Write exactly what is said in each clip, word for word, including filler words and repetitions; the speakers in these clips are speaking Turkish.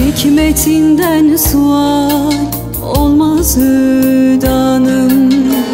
Hikmetinden sual olmaz hüdanım,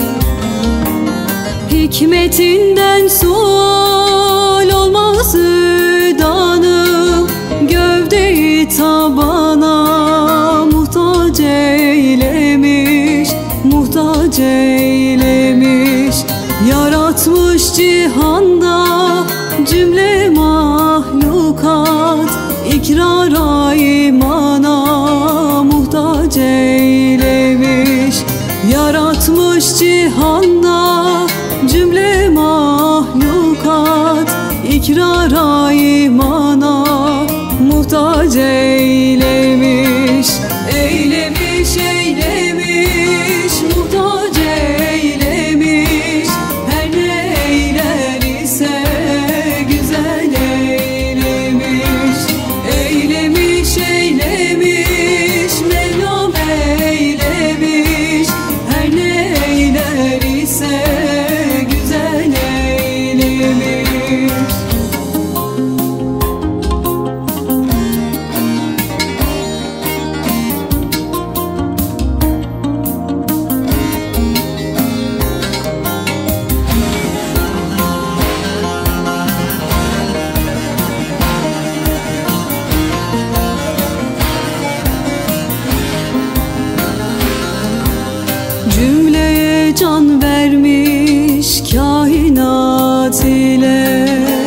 hikmetinden sual olmaz hüdanım. Gövdeyi tabana muhtaç eylemiş, muhtaç eylemiş. Yaratmış cihanda cümle mahlukat, ikrara imana muhtaç eylemiş. Yaratmış cihanda cümle mahlukat, ikrara imana muhtaç eylemiş. Eylemiş, eylemiş, muhtaç eylemiş. Her ne eyler ise güzel eylemiş. Eylemiş, eylemiş, Mevlam eylemiş. Her ne eyler ise güzel eylemiş. Cümleye can vermiş kainat ile,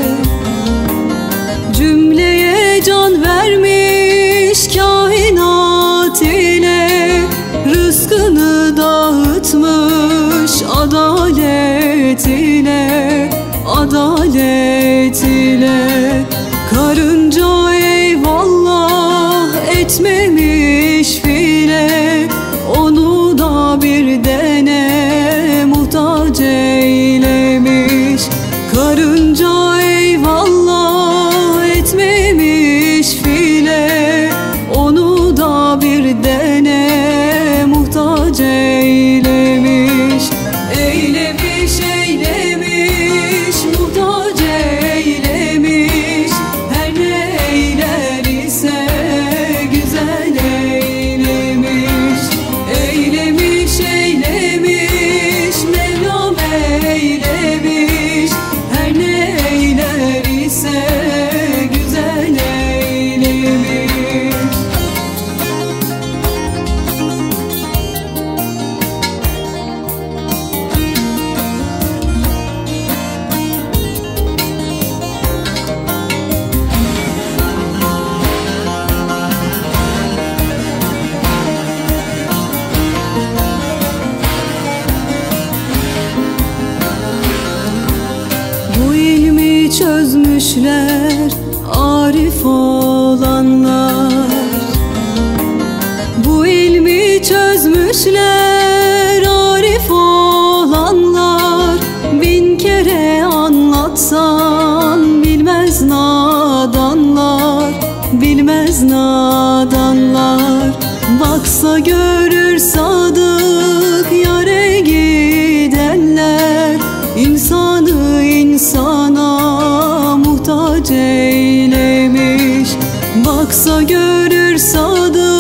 cümleye can vermiş kainat ile. Rızkını dağıtmış adalet ile, adalet ile. Karınca eyvallah etmemiş file, onu da bir dene muhtaç eylemiş. Karınca eyvallah etmemiş file, onu da bir dene muhtaç eylemiş. Eylemiş, eylemiş, muhtaç eylemiş. Her ne eyler ise güzel eylemiş. Eylemiş, eylemiş, Mevlam eylemiş. Her ne eyler ise güzel eylemiş. Bu ilmi çözmüşler arif olanlar, bu ilmi çözmüşler arif olanlar. Bin kere anlatsan bilmez nadanlar, bilmez nadanlar. Baksa görür sadık yâre gidenler, İnsanı insana muhtaç eylemiş. Baksa görür sadık